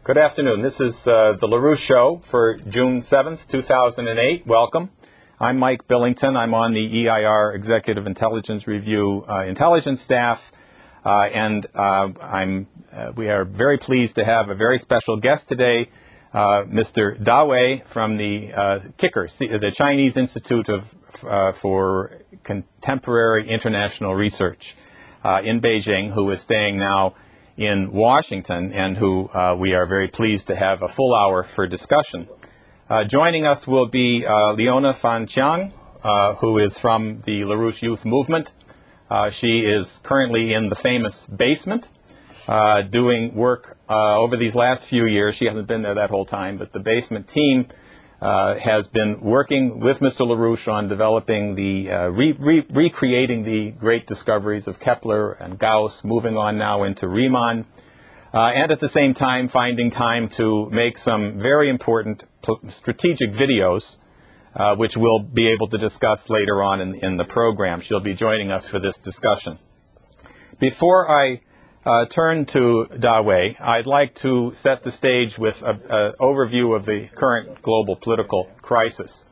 Good afternoon. This is the LaRouche Show for June 7th, 2008. Welcome. I'm Mike Billington. I'm on the EIR Executive Intelligence Review intelligence staff, and we are very pleased to have a very special guest today, Mr. Da Wei from the CICR, the Chinese Institute for Contemporary International Research in Beijing, who is staying now in Washington, and who we are very pleased to have a full hour for discussion. Joining us will be Leona Fan Chiang, who is from the LaRouche Youth Movement. She is currently in the famous basement, doing work over these last few years. She hasn't been there that whole time, but the basement team has been working with Mr. LaRouche on developing the, recreating the great discoveries of Kepler and Gauss, moving on now into Riemann, and at the same time finding time to make some very important strategic videos, which we'll be able to discuss later on in the program. She'll be joining us for this discussion. Before I turn to Da Wei, I'd like to set the stage with an overview of the current global political crisis.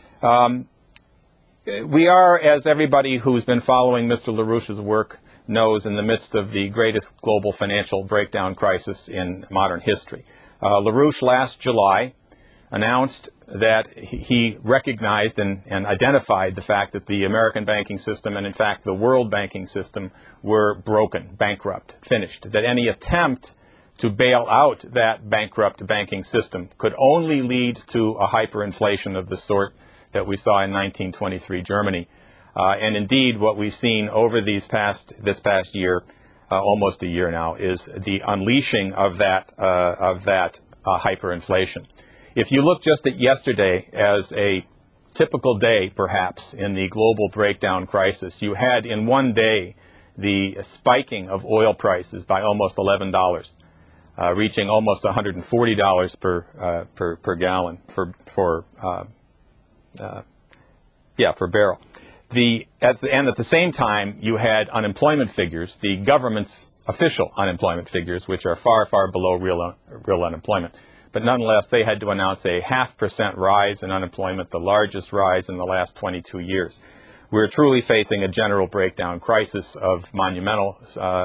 We are, as everybody who's been following Mr. LaRouche's work knows, in the midst of the greatest global financial breakdown crisis in modern history. LaRouche last July announced that he recognized and identified the fact that the American banking system and, in fact, the world banking system were broken, bankrupt, finished, that any attempt to bail out that bankrupt banking system could only lead to a hyperinflation of the sort that we saw in 1923 Germany. And indeed, what we've seen over this past year, almost a year now, is the unleashing of that hyperinflation. If you look just at yesterday as a typical day, perhaps, in the global breakdown crisis, you had in one day the spiking of oil prices by almost $11, reaching almost $140 per gallon per barrel. And at the same time, you had unemployment figures, the government's official unemployment figures, which are far, far below real unemployment. But nonetheless, they had to announce a 0.5% rise in unemployment, the largest rise in the last 22 years. We're truly facing a general breakdown crisis of monumental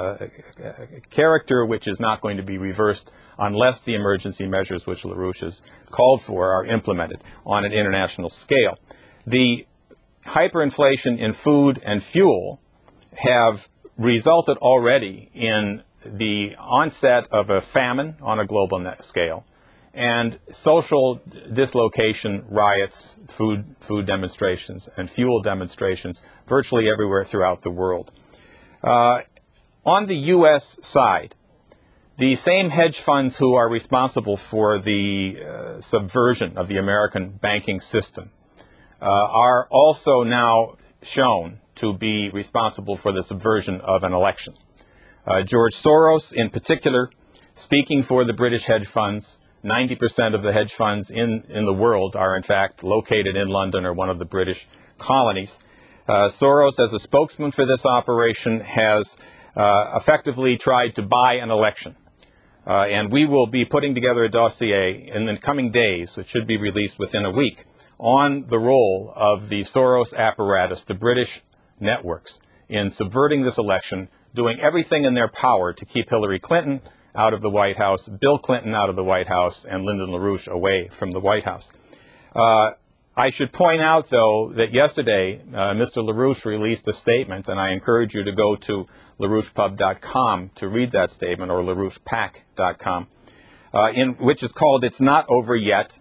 character, which is not going to be reversed unless the emergency measures which LaRouche has called for are implemented on an international scale. The hyperinflation in food and fuel have resulted already in the onset of a famine on a global scale, and social dislocation, riots, food demonstrations, and fuel demonstrations virtually everywhere throughout the world. On the U.S. side, the same hedge funds who are responsible for the subversion of the American banking system are also now shown to be responsible for the subversion of an election. George Soros, in particular, speaking for the British hedge funds. 90% of the hedge funds in the world are, in fact, located in London or one of the British colonies. Soros, as a spokesman for this operation, has effectively tried to buy an election. And we will be putting together a dossier in the coming days, which should be released within a week, on the role of the Soros apparatus, the British networks, in subverting this election, doing everything in their power to keep Hillary Clinton out of the White House, Bill Clinton out of the White House, and Lyndon LaRouche away from the White House. I should point out, though, that yesterday Mr. LaRouche released a statement, and I encourage you to go to LaRouchePub.com to read that statement, or LaRouchePAC.com, which is called "It's Not Over Yet."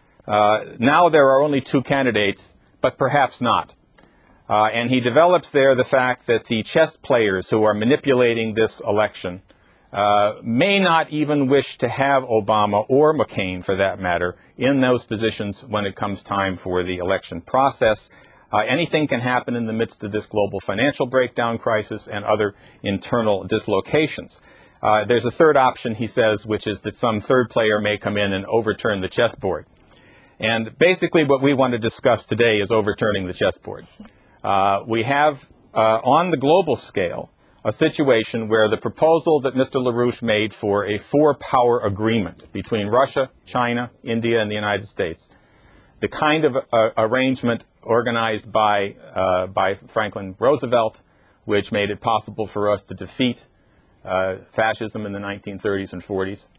Now there are only two candidates, but perhaps not. And he develops there the fact that the chess players who are manipulating this election may not even wish to have Obama or McCain, for that matter, in those positions when it comes time for the election process. Anything can happen in the midst of this global financial breakdown crisis and other internal dislocations. There's a third option, he says, which is that some third player may come in and overturn the chessboard. And basically what we want to discuss today is overturning the chessboard. We have, on the global scale, a situation where the proposal that Mr. LaRouche made for a four-power agreement between Russia, China, India, and the United States, the kind of arrangement organized by Franklin Roosevelt, which made it possible for us to defeat fascism in the 1930s and 40s,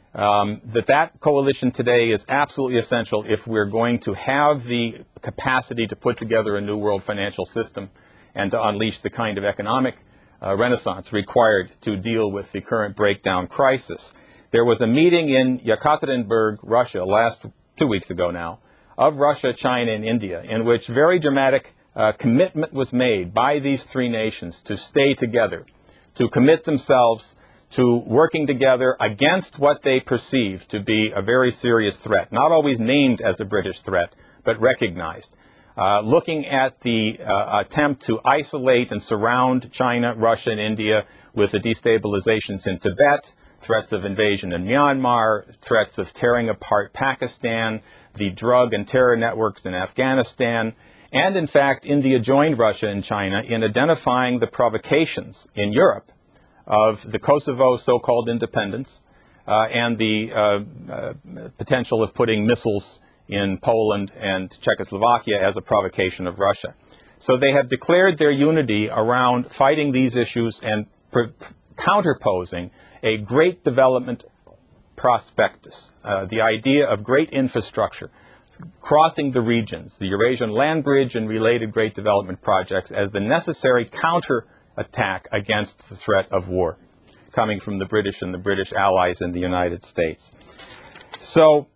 that coalition today is absolutely essential if we're going to have the capacity to put together a new world financial system and to unleash the kind of economic renaissance required to deal with the current breakdown crisis. There was a meeting in Yekaterinburg, Russia, 2 weeks ago now, of Russia, China, and India, in which very dramatic commitment was made by these three nations to stay together, to commit themselves to working together against what they perceive to be a very serious threat, not always named as a British threat, but recognized. Looking at the attempt to isolate and surround China, Russia, and India with the destabilizations in Tibet, threats of invasion in Myanmar, threats of tearing apart Pakistan, the drug and terror networks in Afghanistan, and in fact, India joined Russia and China in identifying the provocations in Europe of the Kosovo so-called independence and the potential of putting missiles in Poland and Czechoslovakia as a provocation of Russia. So they have declared their unity around fighting these issues and counterposing a great development prospectus, the idea of great infrastructure, crossing the regions, the Eurasian land bridge and related great development projects as the necessary counterattack against the threat of war coming from the British and the British allies in the United States. So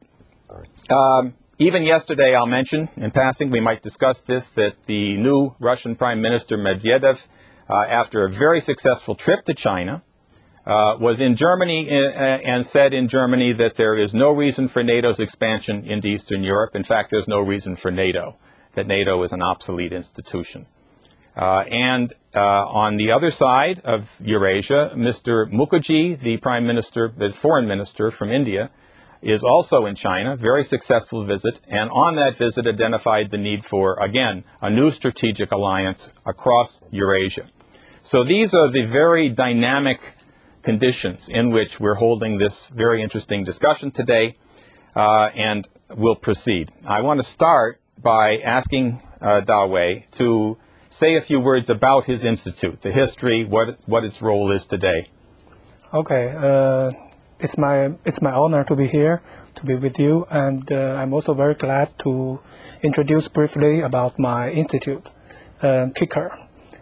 even yesterday, I'll mention in passing, we might discuss this, that the new Russian Prime Minister Medvedev, after a very successful trip to China, was in Germany and said in Germany that there is no reason for NATO's expansion into Eastern Europe. In fact, there's no reason for NATO, that NATO is an obsolete institution. And on the other side of Eurasia, Mr. Mukherjee, the Prime Minister, the Foreign Minister from India, is also in China, very successful visit, and on that visit identified the need for, again, a new strategic alliance across Eurasia. So these are the very dynamic conditions in which we're holding this very interesting discussion today, and we'll proceed. I want to start by asking Dawei to say a few words about his institute, the history, what its role is today. Okay, it's my honor to be here, to be with you, and I'm also very glad to introduce briefly about my institute, KICR.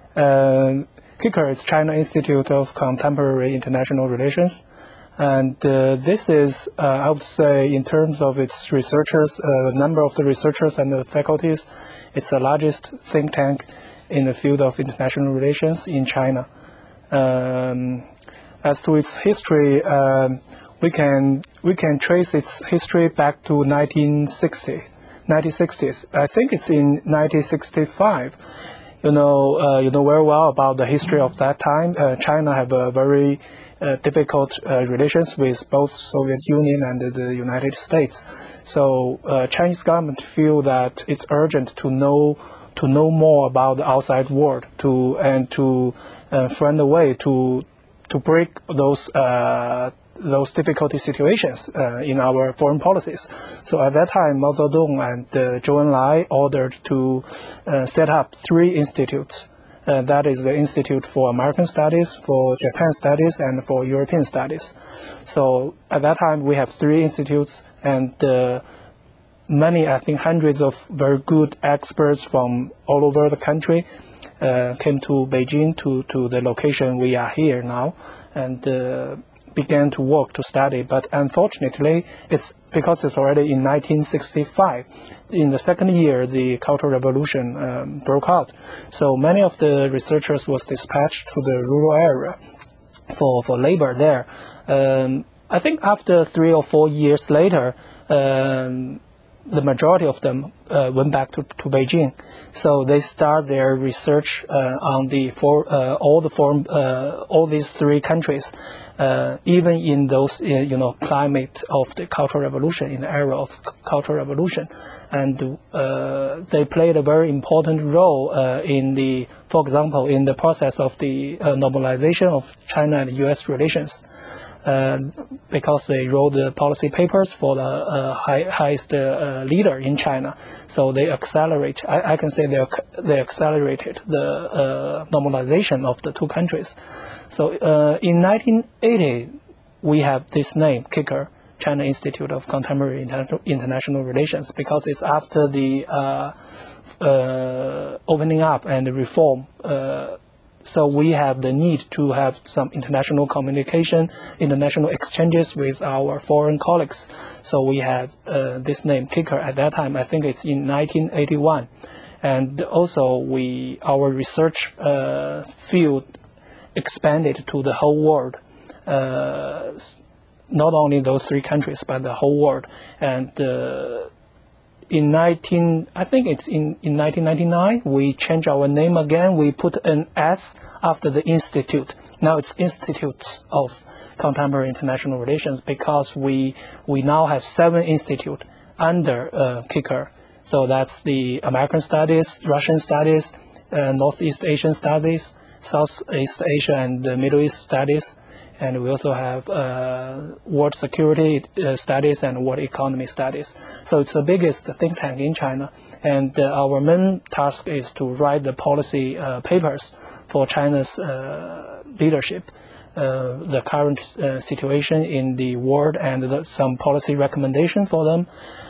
KICR is China Institute of Contemporary International Relations, and this is, I would say, in terms of its researchers, the number of the researchers and the faculties, it's the largest think tank in the field of international relations in China. As to its history, we can trace its history back to 1960s. I think it's in 1965. You know very well about the history of that time. China have a very difficult relations with both Soviet Union and the United States. So Chinese government feel that it's urgent to know more about the outside world and to find a way to break those difficult situations in our foreign policies. So at that time, Mao Zedong and Zhou Enlai ordered to set up 3 institutes. That is the Institute for American Studies, for Japan Studies, and for European Studies. So at that time, we have 3 institutes, and many, I think hundreds of very good experts from all over the country came to Beijing, to the location we are here now, and began to work, to study. But unfortunately, it's because it's already in 1965. In the second year, the Cultural Revolution broke out. So many of the researchers was dispatched to the rural area for labor there. I think after 3 or 4 years later, the majority of them went back to Beijing. So they start their research on all these 3 countries. even in those climate of the Cultural Revolution, in the era of Cultural Revolution, and they played a very important role for example, in the process of the normalization of China and U.S. relations. Because they wrote the policy papers for the highest leader in China, so they accelerate. I can say they accelerated the normalization of the two countries. So in 1980, we have this name, KICR, China Institute of Contemporary International Relations, because it's after the opening up and the reform. So we have the need to have some international communication, international exchanges with our foreign colleagues. So we have this name, KICR, at that time. I think it's in 1981. And also our research field expanded to the whole world. Not only those three countries, but the whole world. And in 1999, we changed our name again. We put an S after the institute. Now it's Institutes of Contemporary International Relations, because we now have 7 institutes under KICR. So that's the American Studies, Russian Studies, Northeast Asian Studies, Southeast Asia and Middle East Studies. And we also have World Security Studies and World Economy Studies. So it's the biggest think tank in China. And our main task is to write the policy papers for China's leadership, the current situation in the world, and some policy recommendation for them.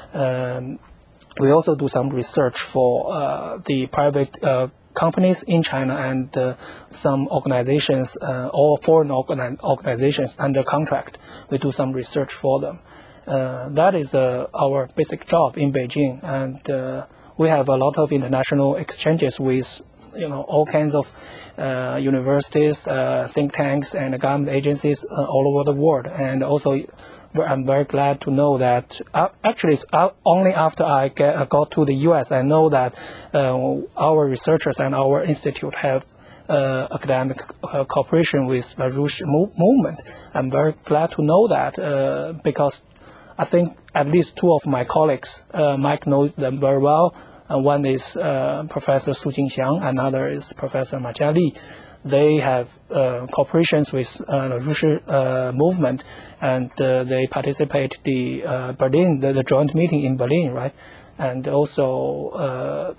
We also do some research for the private companies in China and some organizations or foreign organizations under contract. We do some research for them. That is our basic job in Beijing, and we have a lot of international exchanges with all kinds of universities, think tanks, and government agencies all over the world. And also, I'm very glad to know that actually it's only after I got to the U.S. I know that our researchers and our institute have academic cooperation with the LaRouche movement. I'm very glad to know that because I think at least 2 of my colleagues, Mike knows them very well. One is Professor Su Jingxiang, another is Professor Ma Jiali. They have cooperations with the LaRouche movement, and they participate the Berlin, the joint meeting in Berlin, right? And also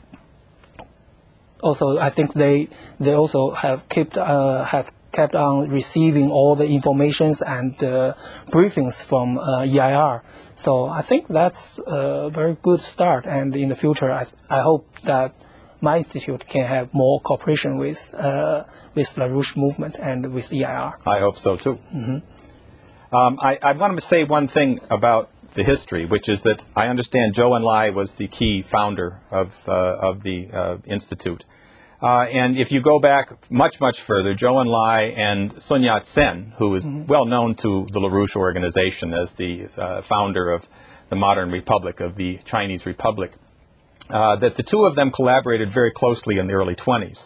I think they also have kept on receiving all the informations and briefings from EIR. So I think that's a very good start. And in the future, I hope that my institute can have more cooperation with LaRouche movement and with EIR. I hope so too. Mm-hmm. I want to say one thing about the history, which is that I understand Zhou Enlai was the key founder of the institute. And if you go back much, much further, Zhou Enlai and Sun Yat-sen, who is well known to the LaRouche organization as the founder of the modern republic, of the Chinese Republic, that the 2 of them collaborated very closely in the early 20s.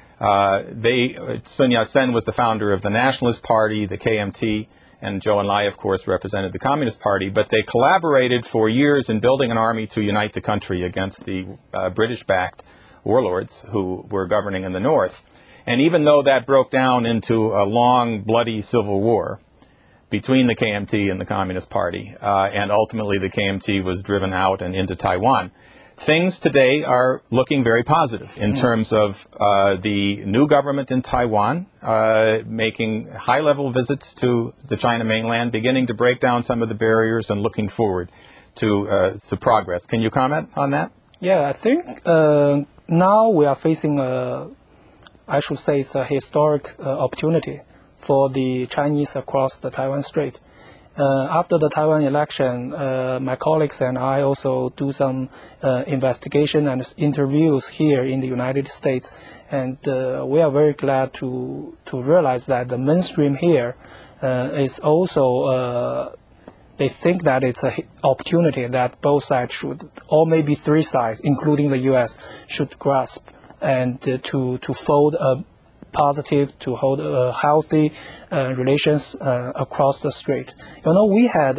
Sun Yat-sen was the founder of the Nationalist Party, the KMT, and Zhou Enlai, of course, represented the Communist Party, but they collaborated for years in building an army to unite the country against the British-backed warlords who were governing in the north. And even though that broke down into a long, bloody civil war between the KMT and the Communist Party, and ultimately the KMT was driven out and into Taiwan, things today are looking very positive in terms of the new government in Taiwan making high-level visits to the China mainland, beginning to break down some of the barriers and looking forward to progress. Can you comment on that? Yeah, I think now we are facing I should say it's a historic opportunity for the Chinese across the Taiwan Strait. After the Taiwan election, my colleagues and I also do some investigation and interviews here in the United States, and we are very glad to realize that the mainstream here is also they think that it's an opportunity that both sides should, or maybe 3 sides, including the U.S., should grasp, and to fold a positive, to hold healthy relations across the strait. We had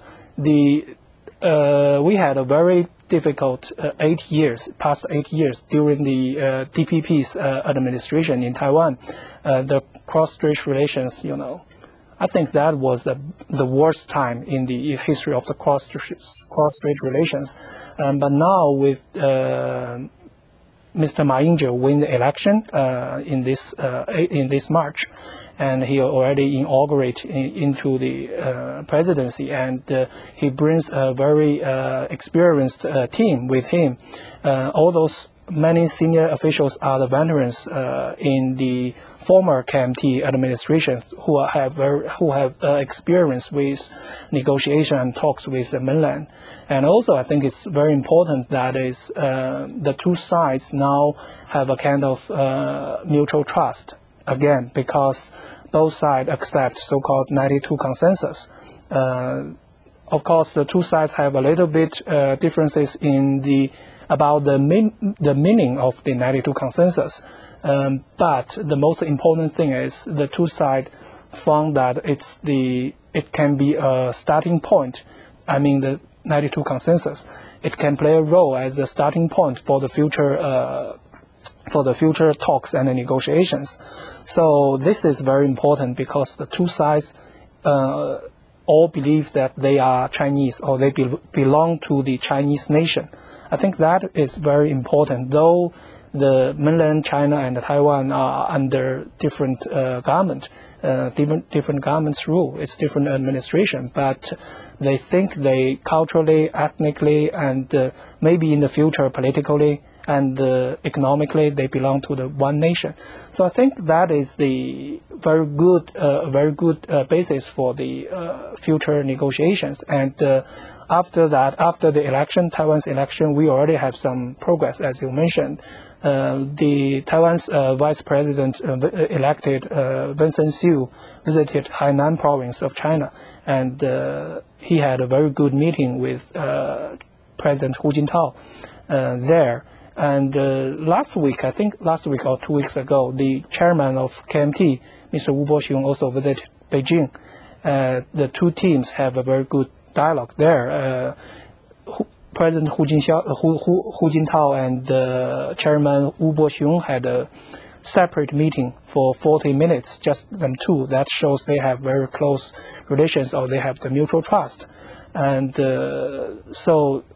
we had a very difficult 8 years, past 8 years during the DPP's administration in Taiwan. The cross-strait relations, I think that was the worst time in the history of the cross-strait relations. But now with Mr. Ma Ying-jeou win the election in this March, and he already inaugurated into the presidency, and he brings a very experienced team with him. All those many senior officials are the veterans in the former KMT administrations who have experience with negotiation and talks with the mainland. And also, I think it's very important that is the two sides now have a kind of mutual trust again, because both sides accept so-called 92 consensus. Of course, the two sides have a little bit differences about the meaning of the 92 consensus. But the most important thing is the two sides found that it can be a starting point. I mean, the 92 consensus. It can play a role as a starting point for the future talks and the negotiations. So this is very important because the two sides all believe that they are Chinese or they belong to the Chinese nation. I think that is very important. Though the mainland China and Taiwan are under different different governments rule. It's different administration, but they think they culturally, ethnically, and maybe in the future politically and economically they belong to the one nation. So I think that is the very good basis for the future negotiations. And after that, after the election, Taiwan's election, we already have some progress, as you mentioned. The Taiwan's vice president elected Vincent Hsu visited Hainan province of China, and he had a very good meeting with President Hu Jintao there. And last week or 2 weeks ago, the chairman of KMT, Mr. Wu Boxiong, also visited Beijing. The two teams have a very good dialogue there. President Hu Jintao and Chairman Wu Boxiong had a separate meeting for 40 minutes, just them two. That shows they have very close relations, or they have the mutual trust. And so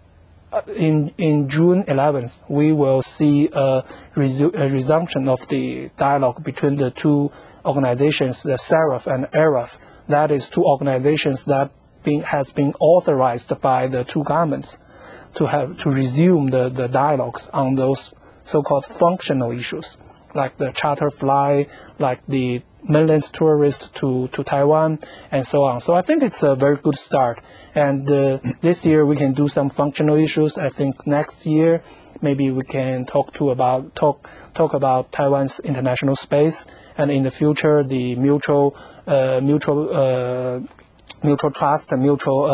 in June 11th, we will see a resumption of the dialogue between the two organizations, the SARAF and ARAF. That is two organizations that has been authorized by the two governments to resume the dialogues on those so-called functional issues, like the charter flight, like the mainland tourists to Taiwan, and so on. So I think it's a very good start. And this year we can do some functional issues. I think next year maybe we can talk about Taiwan's international space, and in the future the mutual trust and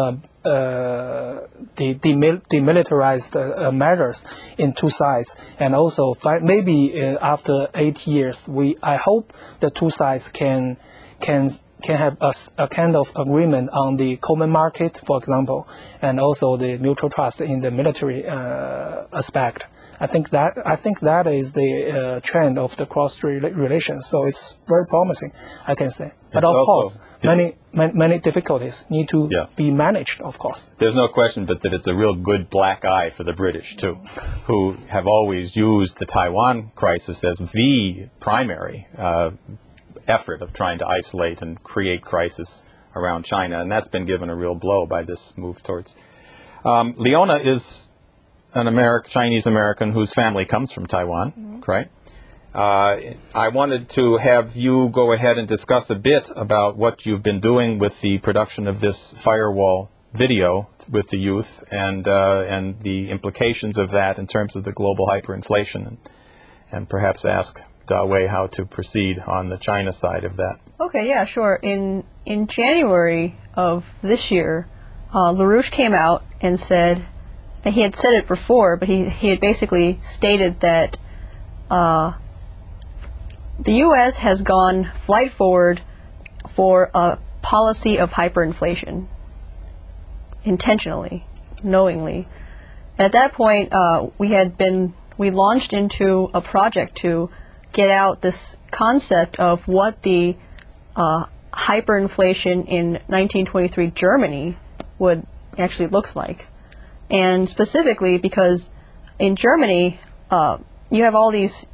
demilitarized measures in two sides. And also maybe after 8 years, I hope the two sides can have a kind of agreement on the common market, for example, and also the mutual trust in the military aspect. I think that is the trend of the cross-strait relations. So it's very promising, I can say. But of course, many difficulties need to be managed, of course. There's no question but that it's a real good black eye for the British, too, who have always used the Taiwan crisis as the primary effort of trying to isolate and create crisis around China. And that's been given a real blow by this move towards. Leona is an Chinese-American whose family comes from Taiwan, right? I wanted to have you go ahead and discuss a bit about what you've been doing with the production of this firewall video with the youth, and the implications of that in terms of the global hyperinflation, and perhaps ask Dawei how to proceed on the China side of that. Okay, yeah, sure. In January of this year, LaRouche came out and said, and he had said it before, but he had basically stated that the U.S. has gone flight forward for a policy of hyperinflation, intentionally, knowingly. At that point, we launched into a project to get out this concept of what the hyperinflation in 1923 Germany would actually looks like. And specifically because in Germany, you have all these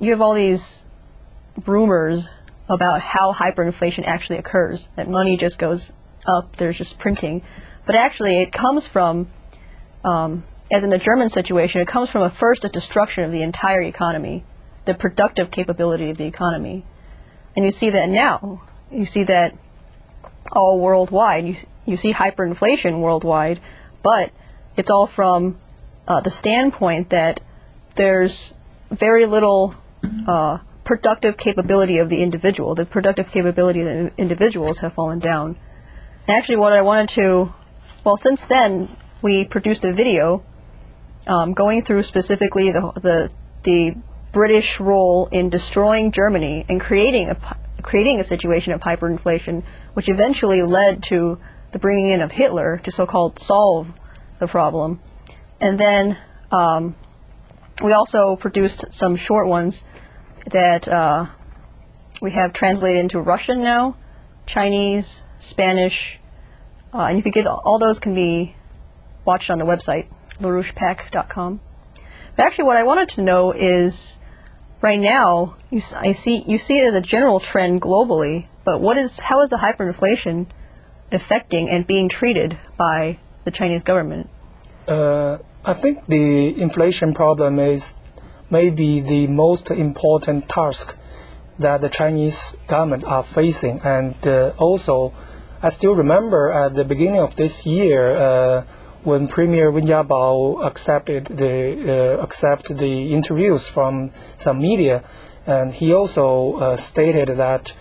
rumors about how hyperinflation actually occurs, that money just goes up, there's just printing. But actually it comes from, as in the German situation, it comes from a destruction of the entire economy, the productive capability of the economy. And you see that now. You see that all worldwide. You see hyperinflation worldwide, but it's all from the standpoint that there's very little productive capability of the individual. The productive capability of the individuals have fallen down. And actually what I wanted to, well, since then, we produced a video going through specifically the British role in destroying Germany and creating a situation of hyperinflation, which eventually led to the bringing in of Hitler to so-called solve the problem. And then we also produced some short ones that we have translated into Russian now, Chinese, Spanish, and you could get all those can be watched on the website, larouchepac.com. But actually what I wanted to know is, right now, you see it as a general trend globally, but how is the hyperinflation affecting and being treated by the Chinese government? I think the inflation problem is maybe the most important task that the Chinese government are facing. And also, I still remember at the beginning of this year, when Premier Wen Jiabao accepted the interviews from some media, and he also stated that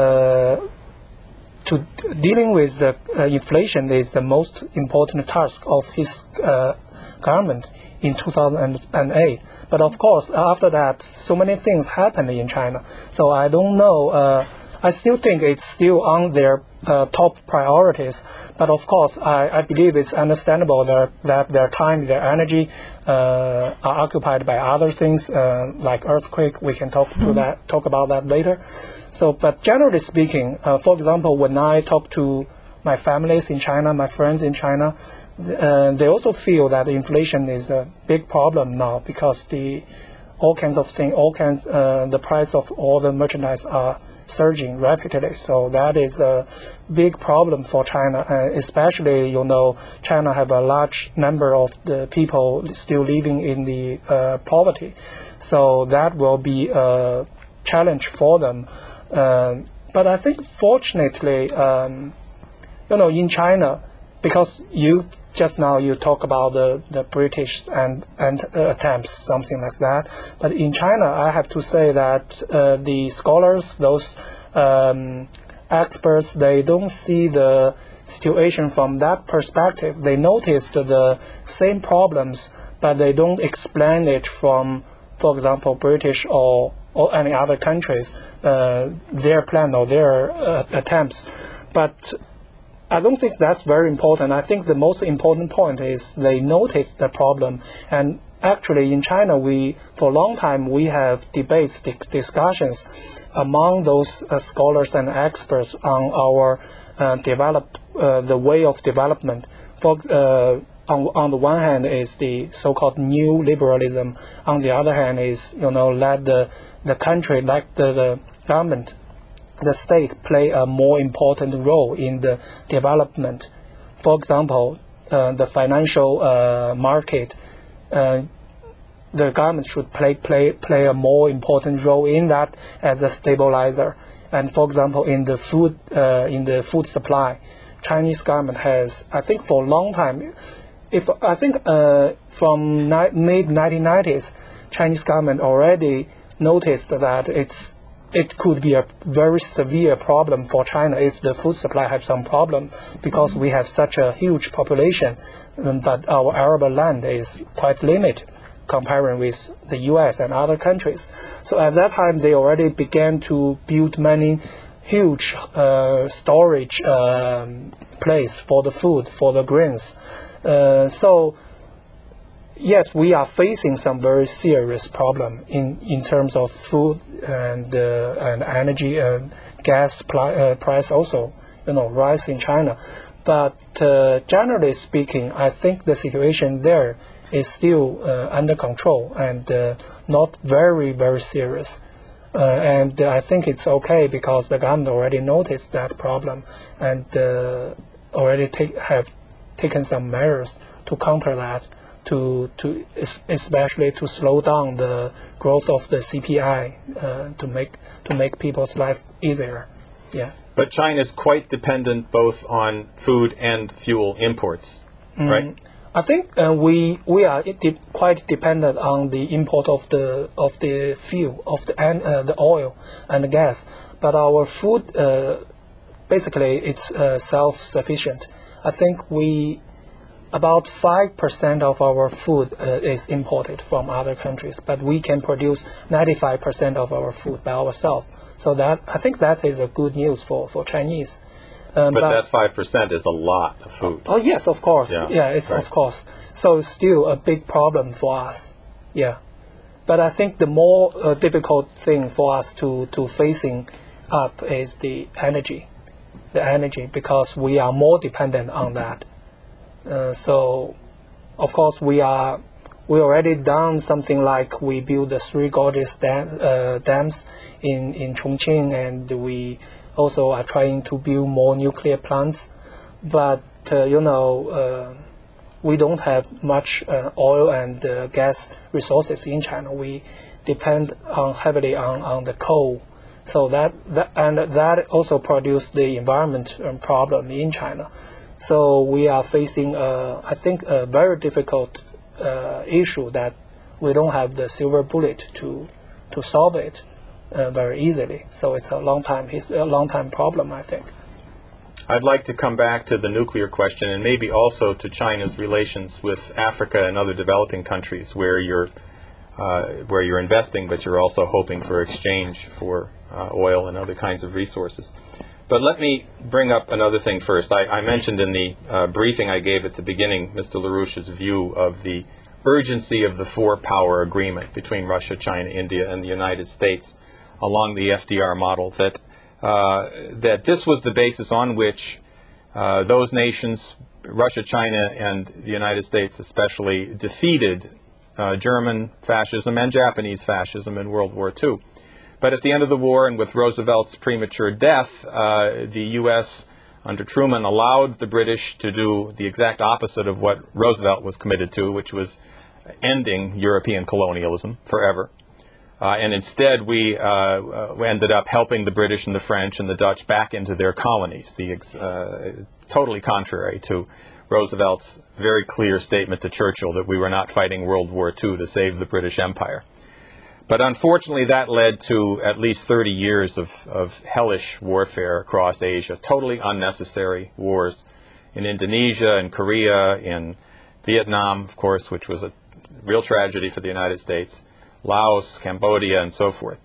dealing with the inflation is the most important task of his government in 2008. But of course, after that, so many things happened in China. So I don't know. I still think it's still on their top priorities. But of course, I believe it's understandable that their time, their energy are occupied by other things like earthquake. We can talk about that later. So, but generally speaking, for example, when I talk to my families in China, my friends in China, they also feel that inflation is a big problem now because all kinds of things, the price of all the merchandise are surging rapidly. So that is a big problem for China, especially, China have a large number of the people still living in the poverty. So that will be a challenge for them. But I think fortunately, in China, because you talk about the British and attempts, something like that. But in China, I have to say that the scholars, those experts, they don't see the situation from that perspective. They noticed the same problems, but they don't explain it from, for example, British or any other countries, their plan or their attempts. But I don't think that's very important. I think the most important point is they noticed the problem. And actually in China, for a long time, we have debates, discussions among those scholars and experts on our the way of development. On the one hand is the so-called new liberalism. On the other hand is, let the country, like the government, the state play a more important role in the development. For example, the financial market, the government should play a more important role in that as a stabilizer. And for example, in the food supply, Chinese government has, I think, for a long time, from mid 1990s, Chinese government already noticed that it could be a very severe problem for China if the food supply has some problem, because we have such a huge population, but our arable land is quite limited. comparing with the U.S. and other countries. So at that time, they already began to build many huge storage place for the food, for the grains. So yes, we are facing some very serious problem in terms of food and energy and gas price also, rise in China. But generally speaking, I think the situation there is still under control and not very, very serious. And I think it's okay because the government already noticed that problem and already have taken some measures to counter that, especially to slow down the growth of the CPI to make people's life easier. Yeah. But China is quite dependent both on food and fuel imports, right? I think we are quite dependent on the import of the fuel, of the oil and the gas. But our food, basically, it's self-sufficient. I think about 5% of our food is imported from other countries, but we can produce 95% of our food by ourselves. So I think that is a good news for Chinese. But that 5% is a lot of food. Oh yes, of course. Yeah, it's right. Of course. So it's still a big problem for us. Yeah, but I think the more difficult thing for us to facing up is the energy, because we are more dependent on that. So, of course, we already done something like we built the 3 gorgeous dams in Chongqing, and we also are trying to build more nuclear plants. But we don't have much oil and gas resources in China. We depend heavily on the coal. So that also produced the environment problem in China. So we are facing, I think, a very difficult issue that we don't have the silver bullet to solve it very easily. So it's a long time problem, I think. I'd like to come back to the nuclear question and maybe also to China's relations with Africa and other developing countries where you're investing, but you're also hoping for exchange for oil and other kinds of resources. But let me bring up another thing first. I mentioned in the briefing I gave at the beginning Mr. LaRouche's view of the urgency of the 4-power agreement between Russia, China, India, and the United States along the FDR model, that this was the basis on which those nations, Russia, China, and the United States especially, defeated German fascism and Japanese fascism in World War II. But at the end of the war, and with Roosevelt's premature death, the U.S. under Truman allowed the British to do the exact opposite of what Roosevelt was committed to, which was ending European colonialism forever. And instead, we ended up helping the British and the French and the Dutch back into their colonies, totally contrary to Roosevelt's very clear statement to Churchill that we were not fighting World War II to save the British Empire. But unfortunately, that led to at least 30 years of hellish warfare across Asia, totally unnecessary wars in Indonesia, in Korea, in Vietnam, of course, which was a real tragedy for the United States, Laos, Cambodia, and so forth.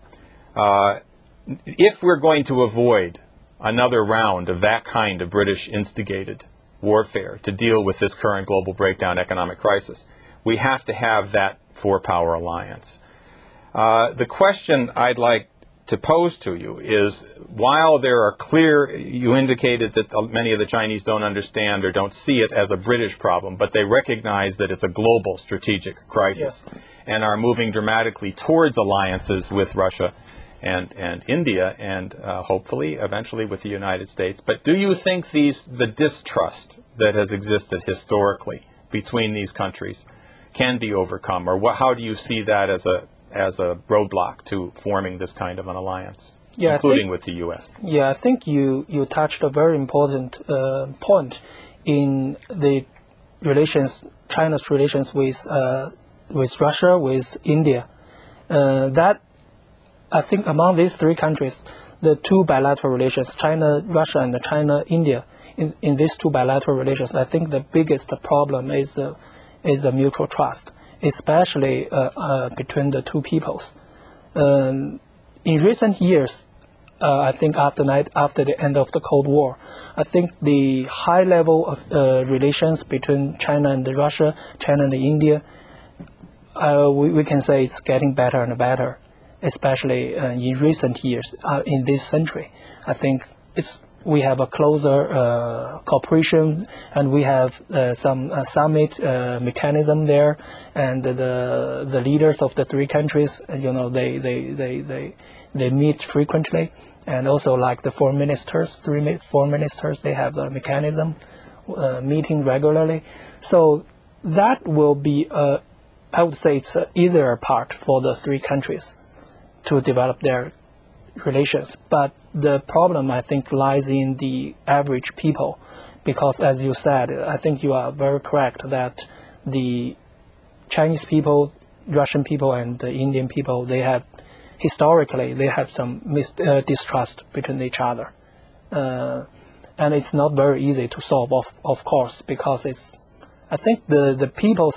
If we're going to avoid another round of that kind of British-instigated warfare to deal with this current global breakdown economic crisis, we have to have that 4-power alliance. The question I'd like to pose to you is, while there are you indicated that many of the Chinese don't understand or don't see it as a British problem, but they recognize that it's a global strategic crisis, yes, and are moving dramatically towards alliances with Russia and India, and hopefully eventually with the United States. But do you think the distrust that has existed historically between these countries can be overcome, or how do you see that as a roadblock to forming this kind of an alliance, including with the U.S.? Yeah, I think you touched a very important point in the China's relations with Russia, with India. That, I think, among these 3 countries, the 2 bilateral relations, China-Russia and China-India, in these 2 bilateral relations, I think the biggest problem is the mutual trust. especially between the two peoples. In recent years, I think after the end of the Cold War, I think the high level of relations between China and Russia, China and India, we can say it's getting better and better, especially in recent years, in this century. I think we have a closer cooperation, and we have some summit mechanism there, and the leaders of the three countries, they meet frequently, and also like the foreign ministers, foreign ministers, they have a mechanism meeting regularly. So that will be, I would say, it's either a part for the three countries to develop their relations. But the problem, I think, lies in the average people, because as you said, I think you are very correct that the Chinese people, Russian people, and the Indian people, historically they have some distrust between each other, and it's not very easy to solve, of course, because I think the people's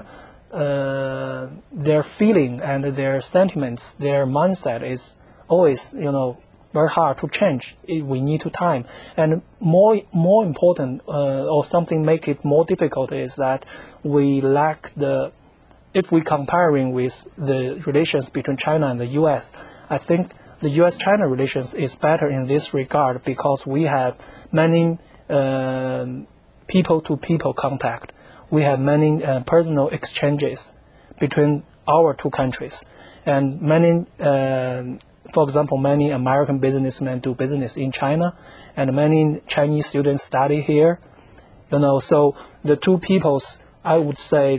their feeling and their sentiments, their mindset is always, very hard to change. We need time. And more important, or something make it more difficult, is that we lack if we comparing with the relations between China and the U.S., I think the U.S.-China relations is better in this regard because we have many people-to-people contact. We have many personal exchanges between our two countries, and many. For example, many American businessmen do business in China, and many Chinese students study here. So the two peoples, I would say,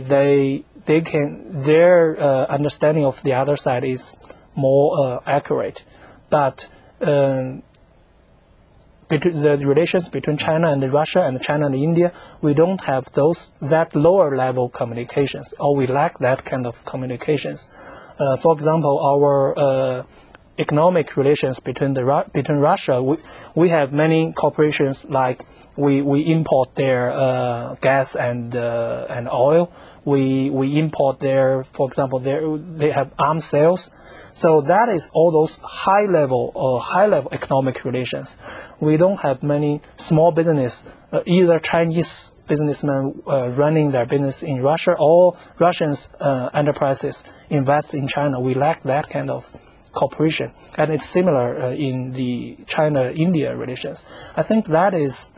their understanding of the other side is more accurate. But the relations between China and Russia and China and India, we don't have that lower level communications, or we lack that kind of communications. For example, our economic relations between Russia, we have many corporations, like we import their gas and oil. We import for example, they have arms sales. So that is all those high level economic relations. We don't have many small business, either Chinese businessmen running their business in Russia, or Russians enterprises invest in China. We lack that kind of cooperation, and it's similar in the China-India relations. I think that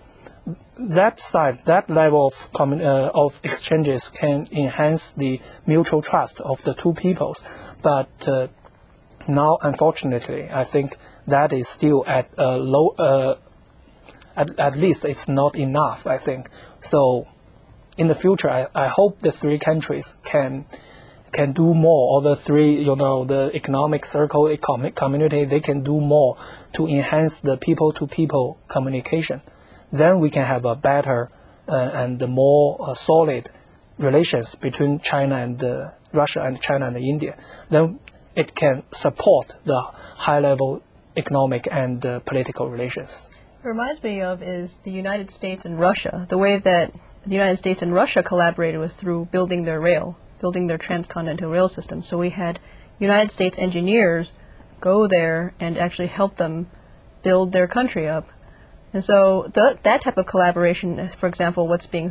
level of exchanges can enhance the mutual trust of the two peoples. But now, unfortunately, I think that is still at a low. At least it's not enough, I think. So, in the future, I hope the three countries can do more, or the three, the economic circle, economic community, they can do more to enhance the people-to-people communication. Then we can have a better and more solid relations between China and Russia, and China and India. Then it can support the high-level economic and political relations. It reminds me of is the United States and Russia. The way that the United States and Russia collaborated was through building their transcontinental rail system. So we had United States engineers go there and actually help them build their country up. And so that type of collaboration, for example, what's being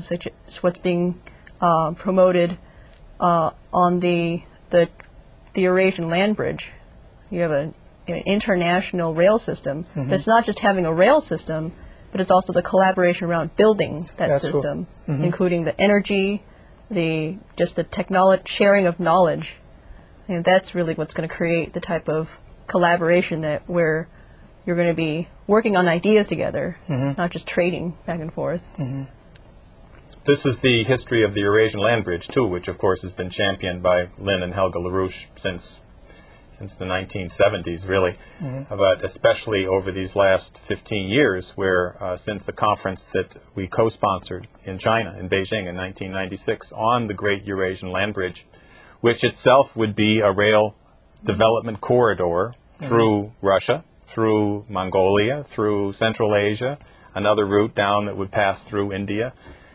promoted on the Eurasian land bridge. You have an international rail system. Mm-hmm. But it's not just having a rail system, but it's also the collaboration around building that system, mm-hmm. including the energy, the sharing of knowledge. And that's really what's going to create the type of collaboration where you're going to be working on ideas together, mm-hmm. not just trading back and forth. Mm-hmm. This is the history of the Eurasian land bridge too, which of course has been championed by Lynn and Helga LaRouche since the 1970s, really, mm-hmm. But especially over these last 15 years, where since the conference that we co-sponsored in China, in Beijing in 1996, on the Great Eurasian Land Bridge, which itself would be a rail development corridor through mm-hmm. Russia, through Mongolia, through Central Asia, another route down that would pass through India,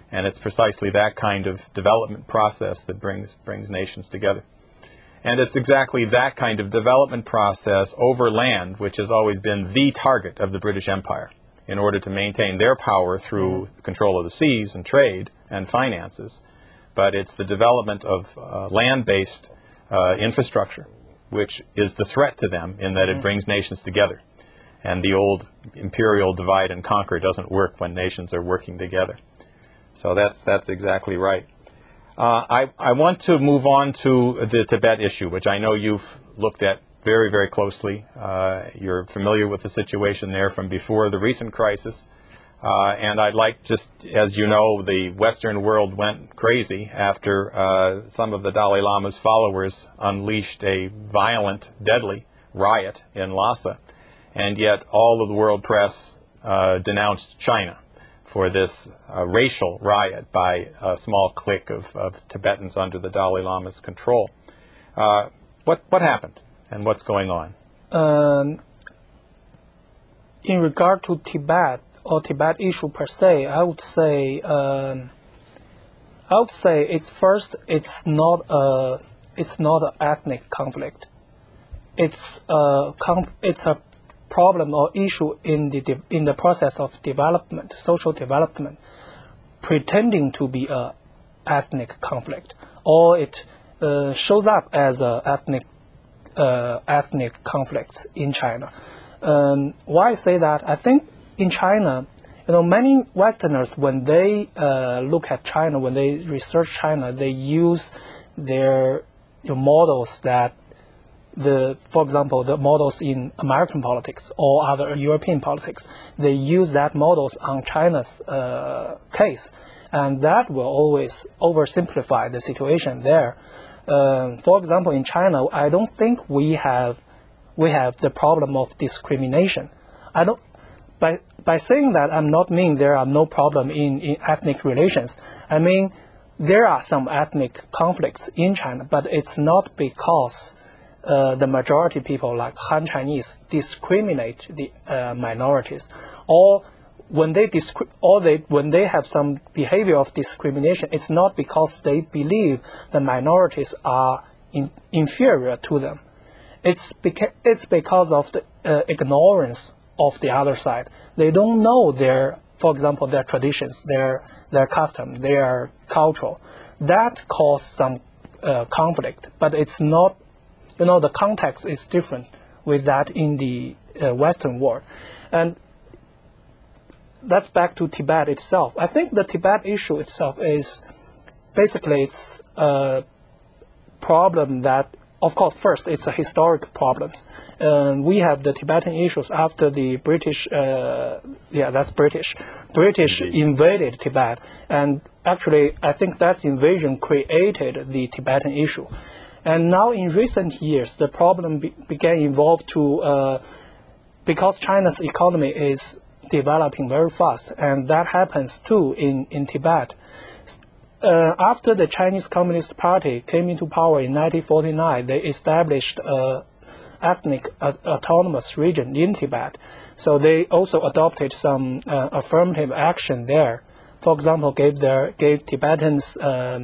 And it's precisely that kind of development process that brings nations together. And it's exactly that kind of development process over land which has always been the target of the British Empire in order to maintain their power through control of the seas and trade and finances. But it's the development of land-based infrastructure which is the threat to them in that it brings nations together. And the old imperial divide and conquer doesn't work when nations are working together. So that's exactly right. I want to move on to the Tibet issue, which I know you've looked at very, very closely. You're familiar with the situation there from before the recent crisis. And I'd like, just as you know, the Western world went crazy after some of the Dalai Lama's followers unleashed a violent, deadly riot in Lhasa. And yet all of the world press denounced China for this racial riot by a small clique of Tibetans under the Dalai Lama's control. What happened and what's going on? In regard to Tibet or Tibet issue per se, I would say it's not an ethnic conflict. It's a problem or issue in the process of development, social development, pretending to be a ethnic conflict, or it shows up as a ethnic conflicts in China. Why I say that? I think in China, many Westerners, when they look at China, when they research China, they use their models that for example, the models in American politics or other European politics, they use that models on China's case, and that will always oversimplify the situation there. For example, in China, I don't think we have the problem of discrimination. By saying that, I'm not mean there are no problem in ethnic relations. I mean there are some ethnic conflicts in China, but it's not because the majority people like Han Chinese discriminate the minorities, or when they have some behavior of discrimination, it's not because they believe the minorities are inferior to them. It's because of the ignorance of the other side. They don't know for example, their traditions, their custom, their culture. That causes some conflict, but it's not. The context is different with that in the Western world. And that's back to Tibet itself. I think the Tibet issue itself is basically it's a problem that, of course, first it's a historic problem. We have the Tibetan issues after the British, British invaded Tibet. And actually, I think that invasion created the Tibetan issue. And now in recent years, the problem began evolved to, because China's economy is developing very fast, and that happens too in Tibet. After the Chinese Communist Party came into power in 1949, they established an ethnic autonomous region in Tibet. So they also adopted some affirmative action there. For example, gave Tibetans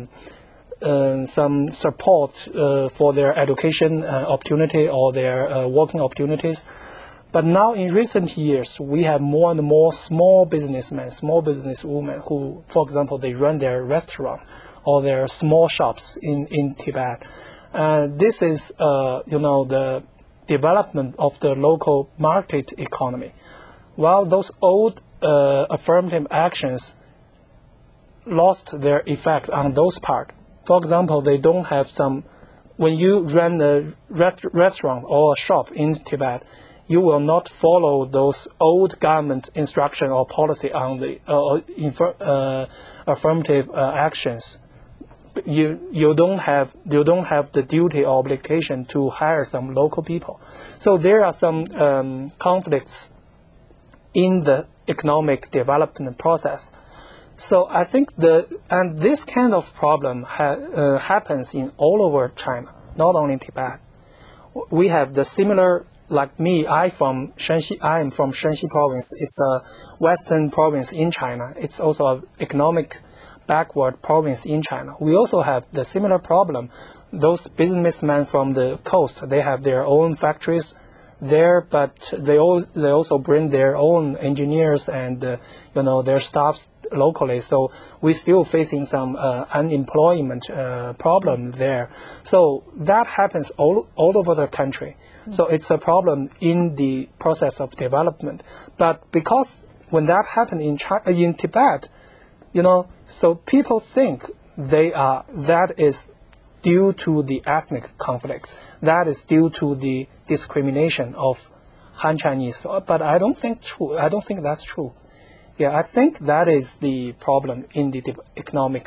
some support for their education opportunity or their working opportunities. But now in recent years, we have more and more small businessmen, small businesswomen who, for example, they run their restaurant or their small shops in Tibet. This is, the development of the local market economy. While those old affirmative actions lost their effect on those parts. For example, they don't have when you run a restaurant or a shop in Tibet, you will not follow those old government instruction or policy on the affirmative actions. You don't have the duty or obligation to hire some local people. So there are some conflicts in the economic development process. So I think and this kind of problem happens in all over China, not only in Tibet. We have the similar, like me, I am from Shanxi province. It's a western province in China. It's also an economic backward province in China. We also have the similar problem. Those businessmen from the coast, they have their own factories there, but they also bring their own engineers and their staffs locally. So we're still facing some unemployment problem there. So that happens all over the country. So it's a problem in the process of development. But because when that happened in Tibet, so people think that is due to the ethnic conflicts. That is due to the discrimination of Han Chinese. But I don't think that's true. Yeah, I think that is the problem in the economic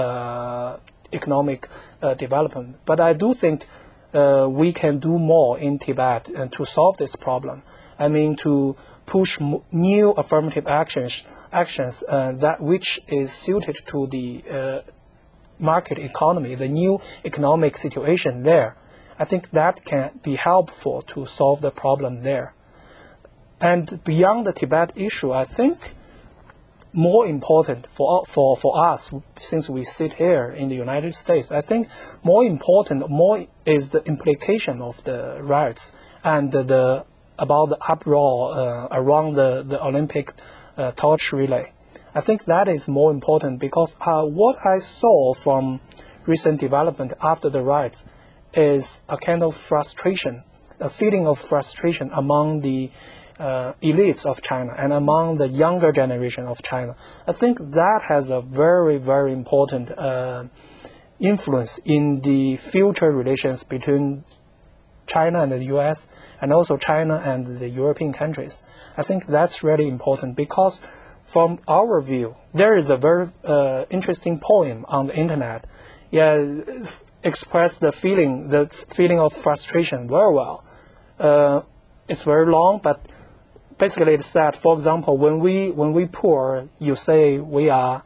development. But I do think we can do more in Tibet to solve this problem. I mean, to push new affirmative actions that which is suited to the market economy, the new economic situation there. I think that can be helpful to solve the problem there. And beyond the Tibet issue, I think more important for us, since we sit here in the United States, I think more is the implication of the riots and about the uproar around the Olympic torch relay. I think that is more important because what I saw from recent development after the riots is a kind of frustration, a feeling of frustration among the elites of China and among the younger generation of China. I think that has a very, very important influence in the future relations between China and the US, and also China and the European countries. I think that's really important because from our view, there is a very interesting poem on the internet. Express the feeling of frustration very well. It's very long, but basically it said, for example, when we poor, you say we are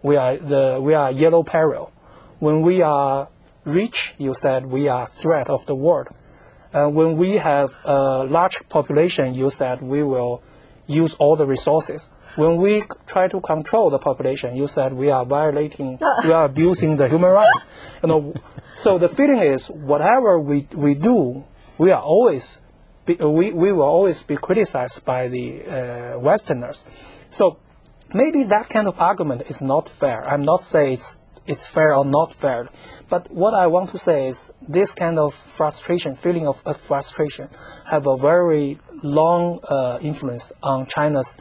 yellow peril. When we are rich, you said we are threat of the world. When we have a large population, you said we will use all the resources. When we try to control the population, you said we are abusing the human rights. So the feeling is whatever we do, we will always be criticized by the Westerners. So maybe that kind of argument is not fair. I'm not saying it's fair or not fair, but what I want to say is this kind of feeling of frustration, have a very long influence on China's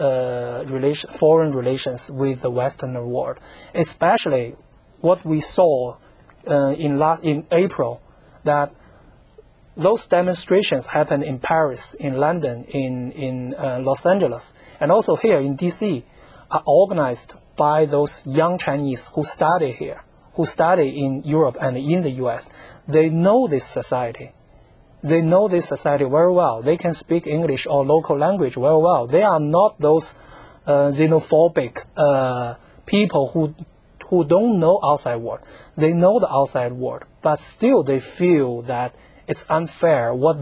foreign relations with the Western world, especially what we saw in April, that those demonstrations happened in Paris, in London, in Los Angeles, and also here in DC, are organized by those young Chinese who study here, who study in Europe and in the US. They know this society. They know this society very well. They can speak English or local language very well. They are not those xenophobic people who don't know outside world. They know the outside world, but still they feel that it's unfair what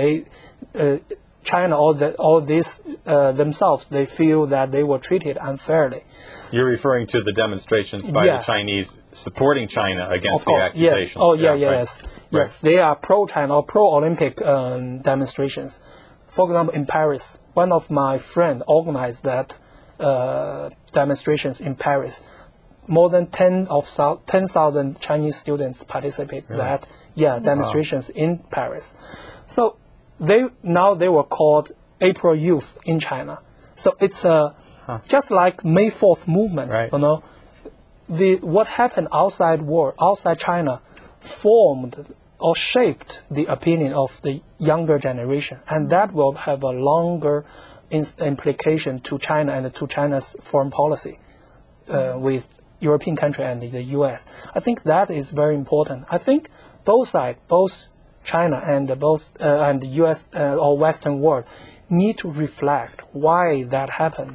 China, all this themselves, they feel that they were treated unfairly. You're referring to the demonstrations by the Chinese supporting China against the accusations. Yes. Oh, yes. Right. Yes, they are pro-China or pro-Olympic demonstrations. For example, in Paris, one of my friends organized that demonstrations in Paris. More than 10,000 Chinese students participate that demonstrations in Paris. So they were called April Youth in China. So it's just like May 4th movement. Right. What happened outside China formed or shaped the opinion of the younger generation, and that will have a longer implication to China and to China's foreign policy with European country and the US. I think that is very important. I think both sides, both China and the US or Western world, need to reflect why that happened.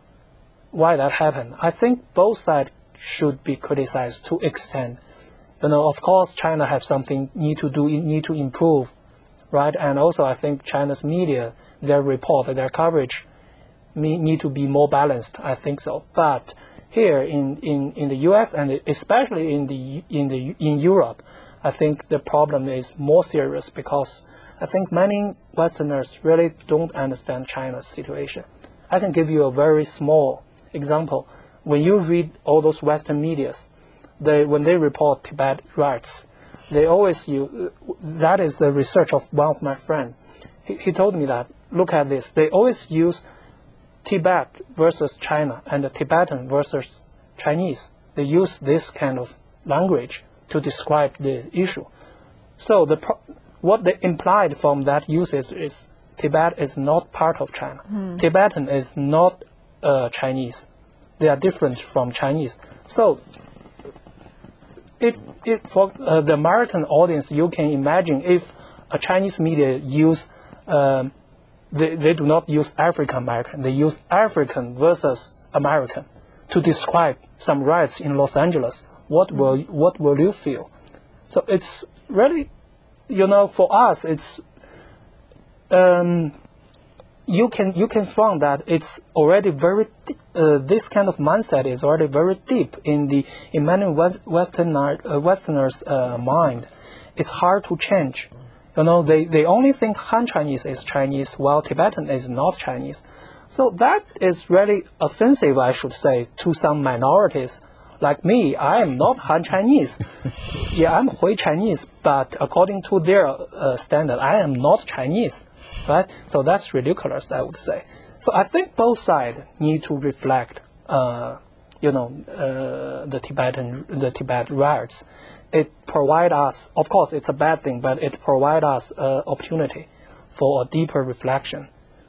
I think both sides should be criticized to extent. Of course, China have something need to improve, right? And also, I think China's media, their report, their coverage, need to be more balanced. I think so. But here in the U.S. and especially in Europe, I think the problem is more serious because I think many Westerners really don't understand China's situation. I can give you a very small example. When you read all those Western medias, when they report Tibet riots, they always use, that is the research of one of my friends. He told me that, look at this, they always use Tibet versus China and the Tibetan versus Chinese. They use this kind of language to describe the issue. So what they implied from that usage is Tibet is not part of China. Tibetan is not Chinese. They are different from Chinese. So if for the American audience, you can imagine if a Chinese media use, they do not use African American, they use African versus American to describe some riots in Los Angeles. What will you feel? So it's really, for us, it's you can find that it's already very this kind of mindset is already very deep in many Westerners' mind. It's hard to change. They only think Han Chinese is Chinese, while Tibetan is not Chinese. So that is really offensive, I should say, to some minorities. Like me, I am not Han Chinese. Yeah, I'm Hui Chinese, but according to their standard, I am not Chinese, right? So that's ridiculous, I would say. So I think both sides need to reflect, the Tibet riots. It provides us, of course, it's a bad thing, but it provides us an opportunity for a deeper reflection.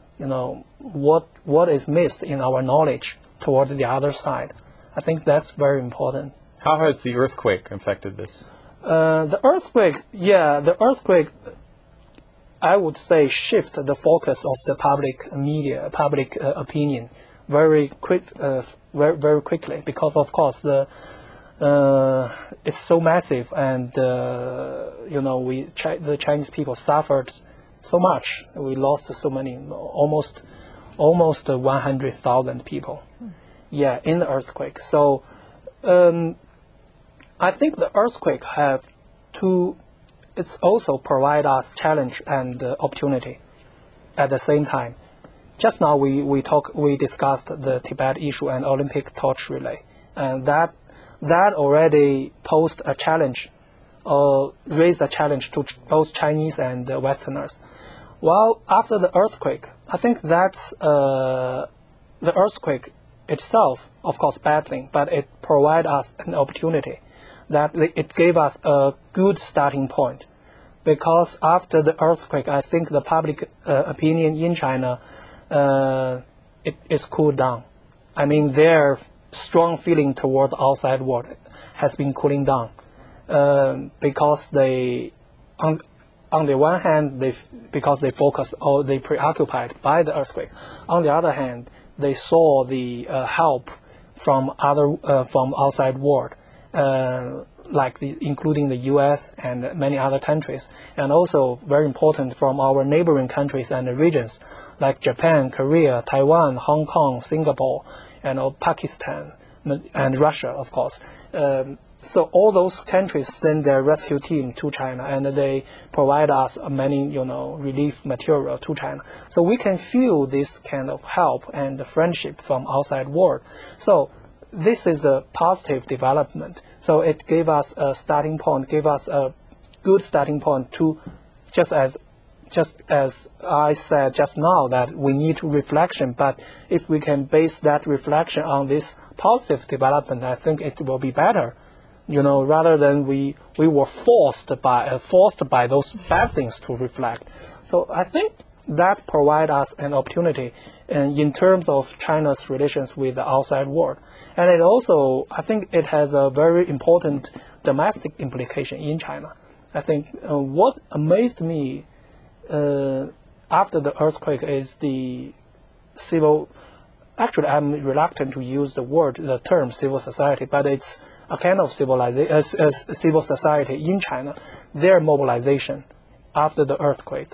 What is missed in our knowledge toward the other side. I think that's very important. How has the earthquake affected this? The earthquake, I would say, shift the focus of the public media, public opinion very quickly, because of course it's so massive, and the Chinese people suffered so much. We lost so many, almost 100,000 people. Yeah, in the earthquake. So I think the earthquake it's also provide us challenge and opportunity at the same time. Just now we discussed the Tibet issue and Olympic torch relay, and that already posed a challenge, raised a challenge to both Chinese and Westerners. While after the earthquake, I think that's the earthquake itself, of course, bad thing, but it provided us an opportunity, that it gave us a good starting point. Because after the earthquake, I think the public opinion in China it is cooled down. I mean, their strong feeling toward the outside world has been cooling down because they, on the one hand, because they focused or they preoccupied by the earthquake. On the other hand, they saw the help from outside world, including the U.S. and many other countries, and also very important from our neighboring countries and regions like Japan, Korea, Taiwan, Hong Kong, Singapore, and Pakistan, and Russia, of course. So all those countries send their rescue team to China, and they provide us many, relief material to China. So we can feel this kind of help and friendship from outside world. So this is a positive development. So it gave us a starting point, gave us a good starting point to, just as I said just now, that we need reflection. But if we can base that reflection on this positive development, I think it will be better. Rather than we were forced by those bad things to reflect. So I think that provides us an opportunity in terms of China's relations with the outside world. And it also, I think it has a very important domestic implication in China. I think what amazed me after the earthquake is the civil, actually I'm reluctant to use the term civil society, but it's a kind of civil society in China, their mobilization after the earthquake.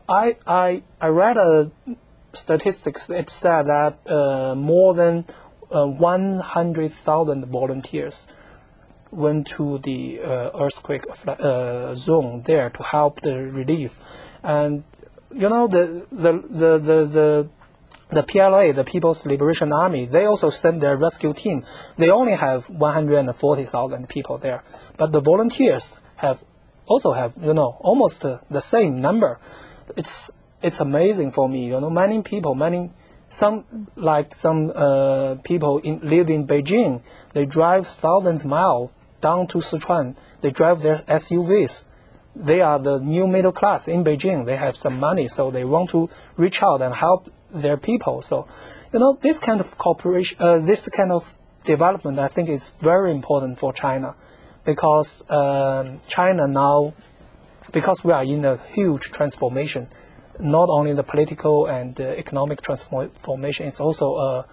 I read statistics. It said that more than 100,000 volunteers went to the earthquake zone there to help the relief. And the PLA, the People's Liberation Army, they also sent their rescue team. They only have 140,000 people there, but the volunteers also have almost the same number. It's amazing for me. Many people, some people live in Beijing. They drive thousands of miles down to Sichuan. They drive their SUVs. They are the new middle class in Beijing. They have some money, so they want to reach out and help their people. So, this kind of cooperation, this kind of development, I think is very important for China, because China now, because we are in a huge transformation, not only the political and economic transformation, it's also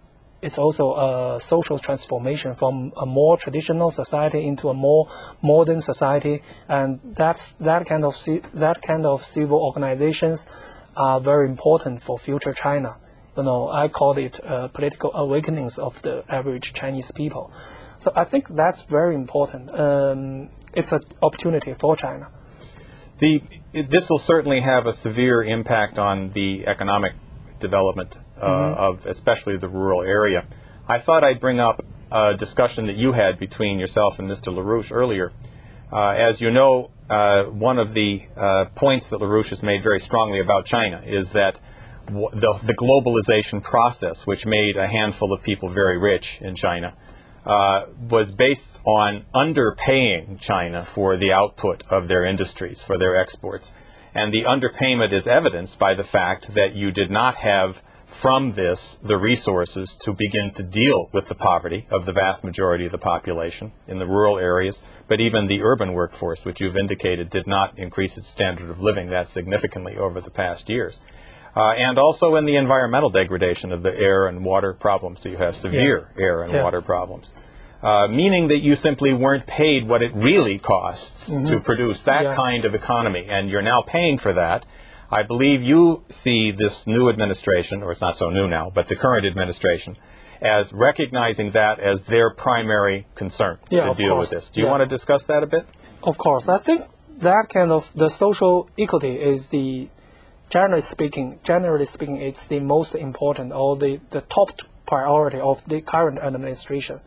a social transformation from a more traditional society into a more modern society, and that kind of civil organizations are very important for future China. I call it political awakenings of the average Chinese people. So I think that's very important. It's an opportunity for China. This will certainly have a severe impact on the economic development of especially the rural area. I thought I'd bring up a discussion that you had between yourself and Mr. LaRouche earlier. As you know, one of the points that LaRouche has made very strongly about China is that the globalization process, which made a handful of people very rich in China, was based on underpaying China for the output of their industries, for their exports. And the underpayment is evidenced by the fact that you did not have from this the resources to begin to deal with the poverty of the vast majority of the population in the rural areas, but even the urban workforce, which you've indicated did not increase its standard of living that significantly over the past years. And also in the environmental degradation of the air and water problems. So you have severe air and water problems. Meaning that you simply weren't paid what it really costs to produce that kind of economy, and you're now paying for that. I believe you see this new administration, or it's not so new now, but the current administration, as recognizing that as their primary concern to deal with this. Do you want to discuss that a bit? Of course. I think that kind of the social equity is generally speaking, it's the most important, or the top priority of the current administration.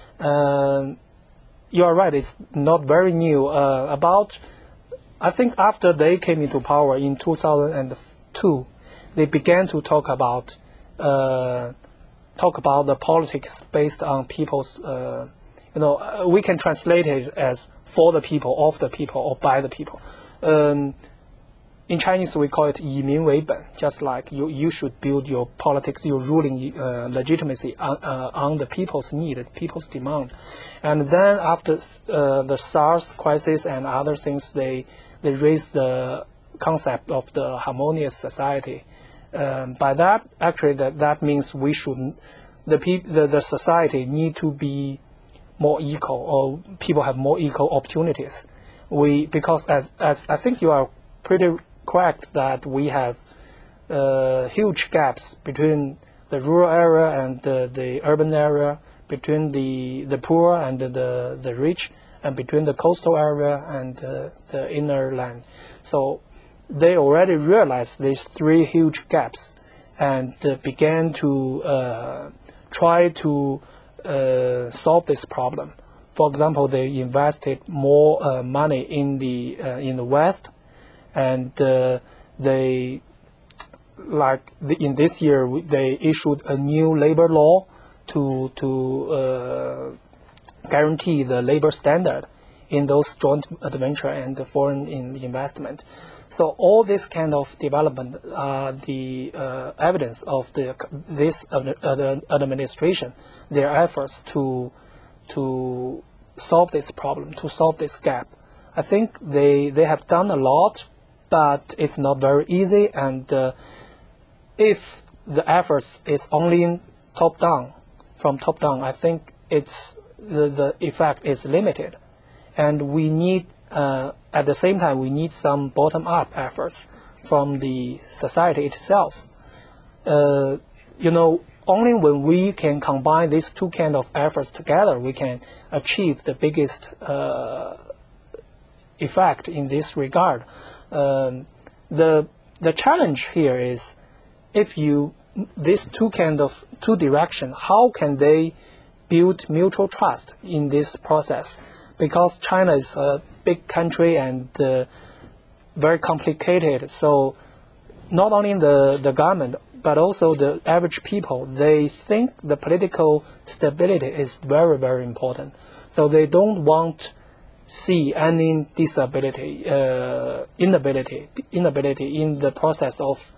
You are right, it's not very new. I think after they came into power in 2002, they began to talk about the politics based on people's, we can translate it as for the people, of the people, or by the people. In Chinese, we call it 以民为本, just like you should build your politics, your ruling legitimacy on the people's need, people's demand. And then after the SARS crisis and other things, they raised the concept of the harmonious society. By that, actually, that means we should, the society need to be more equal, or people have more equal opportunities. Because as I think you are pretty correct that we have huge gaps between the rural area and the urban area, between the poor and the rich, and between the coastal area and the inner land. So they already realized these three huge gaps and began to try to solve this problem. For example, they invested more money in the West, and in this year they issued a new labor law to guarantee the labor standard in those joint venture and the foreign investment. So all this kind of development are the evidence of this administration, their efforts to solve this problem, to solve this gap. I think they have done a lot, but it's not very easy. And if the efforts is only from top down, I think the effect is limited. And we need, at the same time, we need some bottom-up efforts from the society itself. only when we can combine these two kind of efforts together, we can achieve the biggest effect in this regard. The challenge here is if these two direction, how can they build mutual trust in this process? Because China is a big country and very complicated. So not only the government, but also the average people, they think the political stability is very, very important. So they don't want see any inability in the process of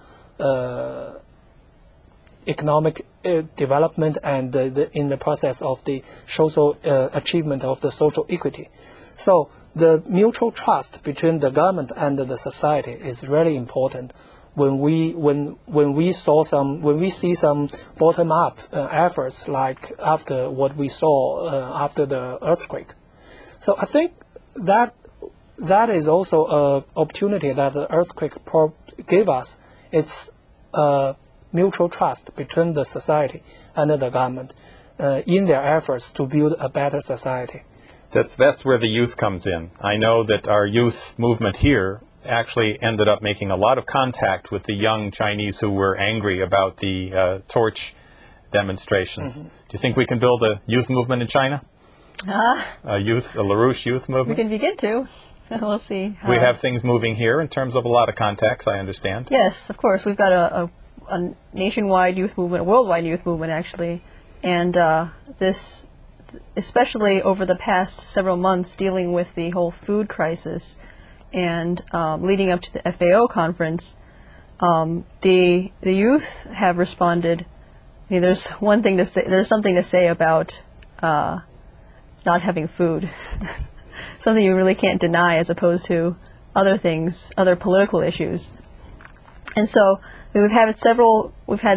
economic development and in the process of the social achievement of the social equity. So the mutual trust between the government and the society is really important. When we see some bottom up efforts like after what we saw after the earthquake. So I think that is also an opportunity that the earthquake gave us. It's mutual trust between the society and the government in their efforts to build a better society. That's where the youth comes in. I know that our youth movement here actually ended up making a lot of contact with the young Chinese who were angry about the torch demonstrations. Mm-hmm. Do you think we can build a youth movement in China? A LaRouche youth movement? We can begin to. We'll see. We have things moving here in terms of a lot of contacts, I understand. Yes, of course. We've got a nationwide youth movement, a worldwide youth movement, actually. And this, especially over the past several months, dealing with the whole food crisis and leading up to the FAO conference, the youth have responded. I mean, there's something to say about not having food. Something you really can't deny, as opposed to other things, other political issues. And so we've had several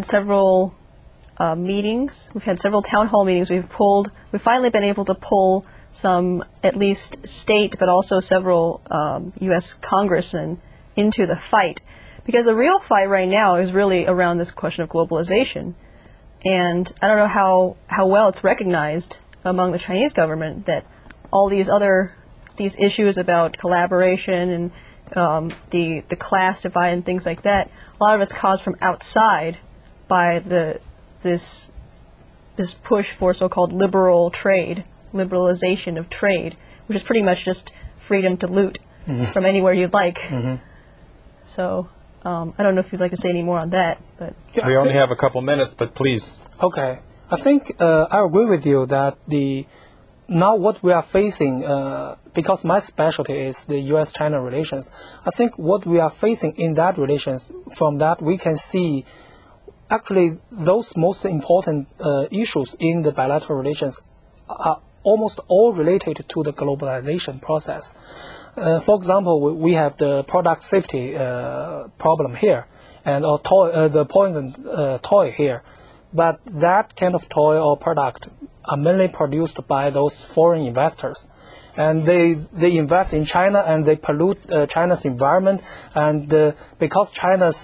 meetings. We've had several town hall meetings. We've finally been able to pull some, at least state, but also several U.S. congressmen into the fight, because the real fight right now is really around this question of globalization. And I don't know how well it's recognized among the Chinese government that all these issues about collaboration and the class divide and things like that, a lot of it's caused from outside by this push for so-called liberal trade, liberalization of trade, which is pretty much just freedom to loot from anywhere you'd like. Mm-hmm. So I don't know if you'd like to say any more on that, but we only have a couple minutes, but please. Okay, I think I agree with you that now what we are facing, because my specialty is the U.S.-China relations, I think what we are facing in that relations, from that we can see actually those most important issues in the bilateral relations are almost all related to the globalization process. For example, we have the product safety problem here, and the poison toy here. But that kind of toy or product are mainly produced by those foreign investors, and they invest in China and they pollute China's environment. And because China's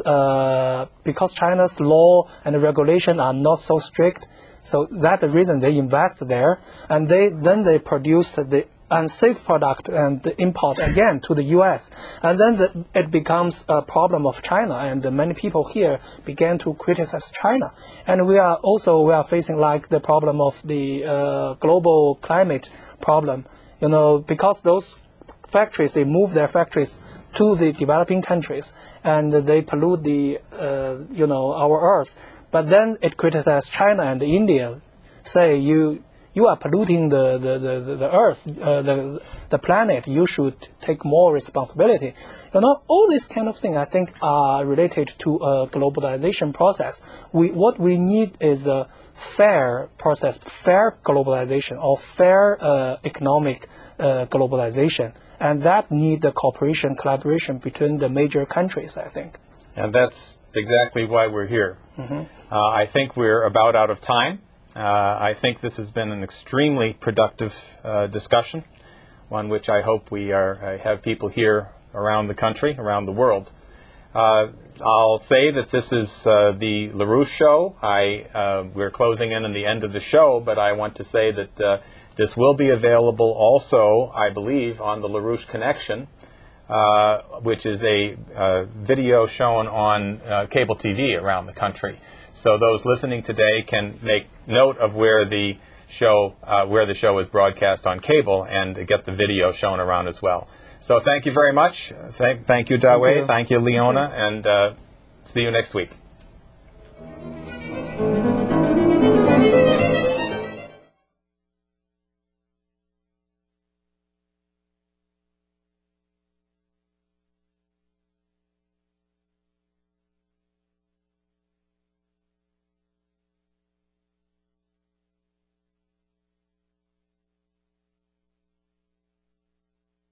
law and regulation are not so strict, so that's the reason they invest there, and then they produce the unsafe product and import again to the U.S. And then it becomes a problem of China, and many people here began to criticize China. And we are facing like the problem of the global climate problem, because those factories, they move their factories to the developing countries and they pollute our earth. But then it criticizes China and India, say you are polluting the earth, the planet. You should take more responsibility. All these kind of things I think are related to a globalization process. What we need is a fair process, fair globalization, or fair economic globalization, and that need the cooperation, collaboration between the major countries, I think. And that's exactly why we're here. Mm-hmm. I think we're about out of time. I think this has been an extremely productive discussion, one which I hope we have people here around the country, around the world. I'll say that this is the LaRouche Show. We're closing in on the end of the show, but I want to say that this will be available also, I believe, on the LaRouche Connection, which is a video shown on cable TV around the country. So those listening today can make note of where the show is broadcast on cable and get the video shown around as well. So thank you very much. Thank you, Dawei. Thank you, Leona. And see you next week.